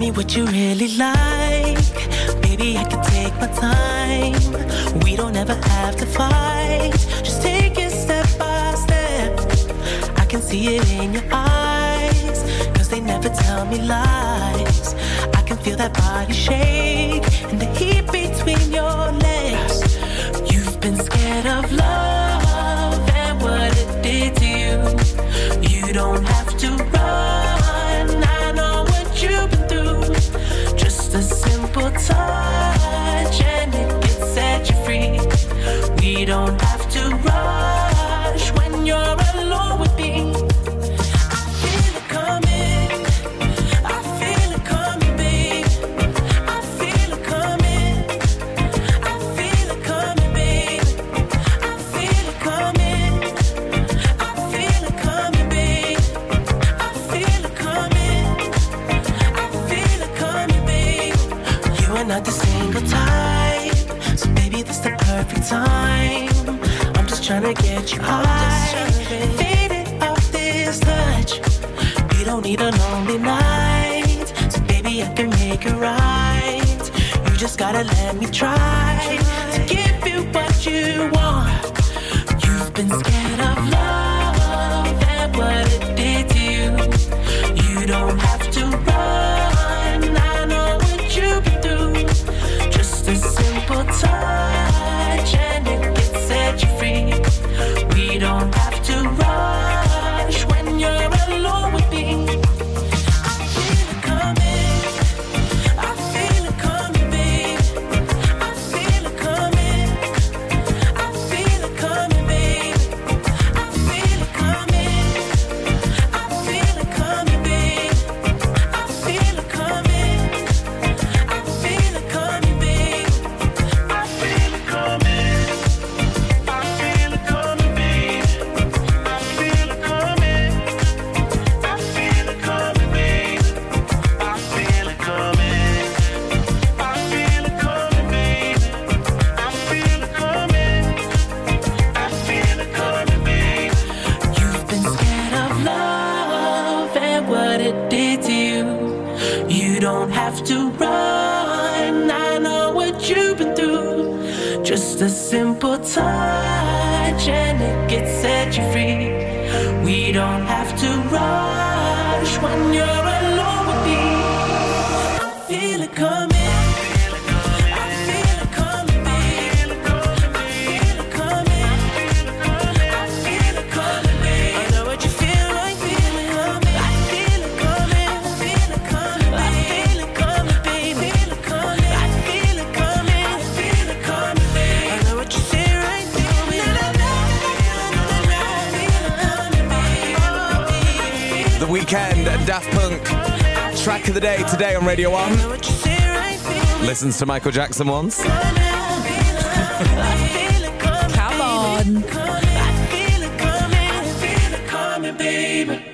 me what you really like. Baby, I can take my time. We don't ever have to fight. Just take it step by step. I can see it in your eyes, 'cause they never tell me lies. I can feel that body shake and the heat between your legs. You've been scared of love and what it did to you. You don't have to run, I know what you've been through. Just a simple touch and it can set you free. We don't have to rush when you're alone with me. I feel it coming, I feel it coming, babe. I feel it coming, I feel it coming, babe. I feel it coming, I feel it coming, babe. I feel it coming, I feel it coming, babe. You are not the single type, so baby, this the perfect time. I'm just trying to get you high, faded off this touch. We don't need a lonely night, so baby, I can make it right. You just gotta let me try to give you what you want. You've been scared of love and what it did to you. You don't have to run, I know what you've been through. Just a simple touch and it can set you free. We don't have to rush when you're alone with me. I feel it coming, I feel it coming, babe. I feel it coming, I feel it coming, babe. I feel it coming, I feel it coming, babe. I feel it coming, I feel it coming, babe. I feel it coming, I feel it coming, babe. I feel it coming, I feel it coming, babe. I feel it coming, I feel it coming, babe. I feel it coming, I feel it coming, babe. You've been scared of love and what it did to you. You don't have to run, I know what you've been through. Just a simple touch and it gets set you free. We don't have to rush when you're alone with me. I feel it coming, I feel it coming, babe. I feel it coming, I feel it coming, babe. I know what you feel like, feel it coming. I feel it coming, I feel it coming, I feel it coming, babe. I feel it coming, I feel it coming, I feel it coming, babe. I know what you say right through me. The Weeknd and Daft Punk. Track of the day today on Radio 1. Listens to Michael Jackson once. Come on. I feel it coming, baby.